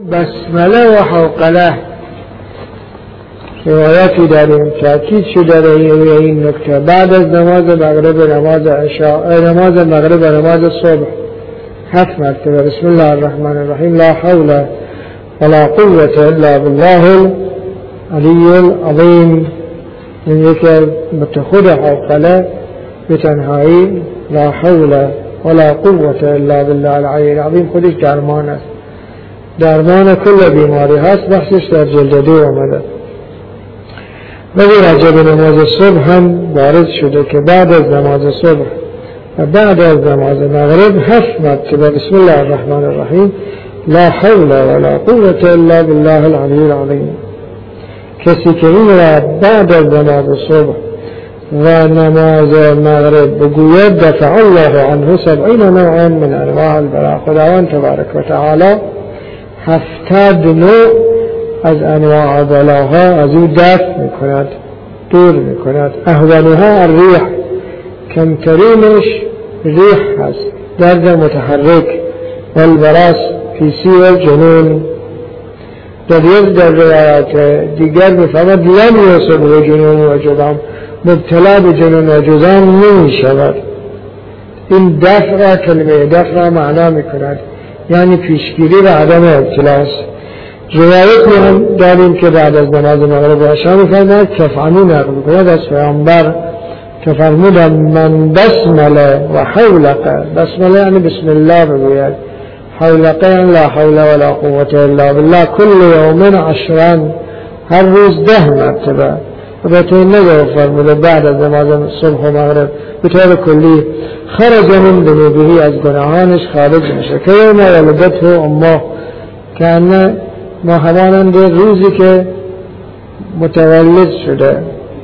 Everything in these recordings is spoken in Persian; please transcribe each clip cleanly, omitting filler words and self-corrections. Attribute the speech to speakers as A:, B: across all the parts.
A: بسمله و حوقله روایتی داریم تاکید شده در این نکته بعد از نماز مغرب، نماز عشاء، نماز مغرب و نماز صبح 7 مرتبه بسم الله الرحمن الرحیم لا حول ولا قوة الا بالله العلی العظیم. این یکی متخود حوقله به تنهایی لا حول ولا قوة الا بالله العلی العظیم خودش درمان است، درمان کل بیماری هست. بحثش در جلد 2 آمده. ولی راجع به نماز صبح هم وارد شده که بعد از نماز صبح و بعد از نماز مغرب 7 مرتبه بسم الله الرحمن الرحیم لا حول ولا قوة الا بالله العلی العظیم. کسی که این را بعد از نماز صبح و نماز مغرب بگوید دفع الله عنه 70 نوعا من انواع البلاء، خداوند تبارک و تعالی 70 نوع از انواع بلاها از او دفع میکند، دور میکند. اهونها الریح، کمترینش ریح هست، درد متحرک، والبراس پیسی و جنون. در روایات دیگر میفرماد لم یصبه جنون و جذام، مبتلا به جنون و جذام نمیشود. این دفع کلمه دفع معنا میکند یعنی پیشگیری و عدم ابتلاس. روایت هم داریم که بعد از نماز مغرب و عشا میفرماید کفعنی نقل میکند از پیامبر که فرمودن من بسمله و حولقه، بسمله یعنی بسم الله بگوید، حولقه یعنی لا حول ولا قوة الا بالله کل یوم 10، هر روز 10 مرتبه. و به طور نگه فرموده بعد از نماز صبح و مغرب به طور کلی خرج من ذنوبه، از گناهانش خارج میشه. که یوم ولدته امه، که ما همانند روزی که متولد شده.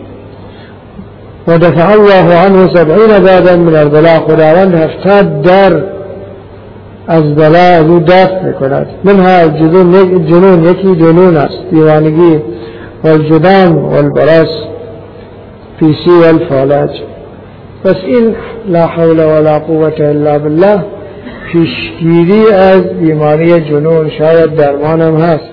A: و دفع الله عنه 70 بابا من البلاء، خداوند 70 در از بلا از او دفع میکند. منها جنون، یکی جنون است، دیوانگی، والجذام والبراس پیسی والفالج. پس این لا حول ولا قوة الا بالله پیشگیری از بیماری جنون، شاید درمانم هست.